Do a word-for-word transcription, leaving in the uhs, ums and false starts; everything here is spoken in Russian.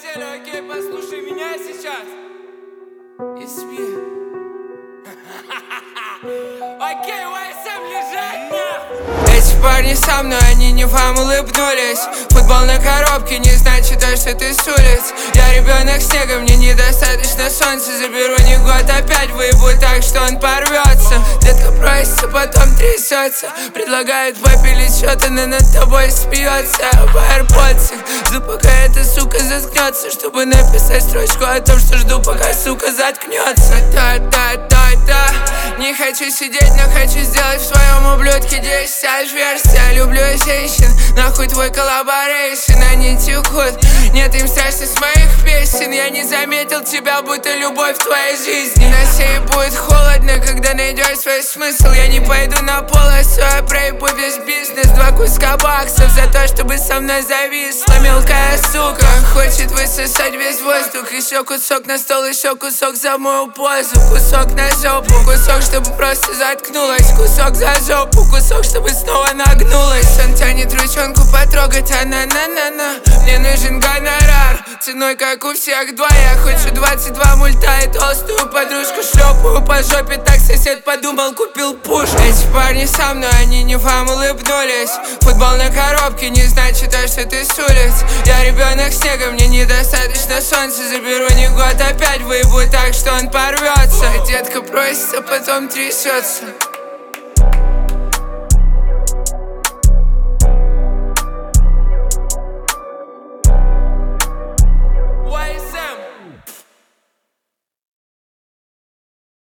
неделю, окей, послушай меня сейчас. It's me. Окей, уай эс эм лежать нахуй. Эти парни со мной, они не вам улыбнулись. Футбол на коробке не значит то, что ты с улиц. Я ребенок снега, мне недостаточно солнца. Заберу не год, опять выебу так, что он порвется. Детка просится, потом трясется. Предлагает попилить что-то, но над тобой смеется. В AirPods жду, пока эта сука заткнется, чтобы написать строчку о том, что жду, пока сука заткнется. Да-да-да-да. Не хочу сидеть, но хочу сделать в своем ублюдке десять аж версий. Я люблю женщин, нахуй твой коллаборейшн. Они текут, нет им страшно с моих песен. Я не заметил тебя, будто любовь в твоей жизни. На сей будет холодно, когда найдешь свой смысл. Я не пойду на полосу, я проебу весь бизнес. Два куска баксов за то, чтобы со мной зависла мелкая сука. Хочет высосать весь воздух. Еще кусок на стол, еще кусок за мою позу. Кусок на жопу, кусок, чтобы просто заткнулась. Кусок за жопу, кусок, чтобы снова нагнулась. Он тянет ручонку потрогать, а на-на-на-на. Мне нужен гонорар, ценой как у всех два. Я хочу двадцать два мульта и толстую подружку шлепаю по жопе. Так сосед подумал, купил пуш. Эти парни со мной, они не вам улыбнулись. Футбол на коробке не значит то, что ты с улиц. Я ребенок снега, мне недостаточно солнца. Заберу не год, опять выебу так, что он порвется. Детка просится, потом трясется.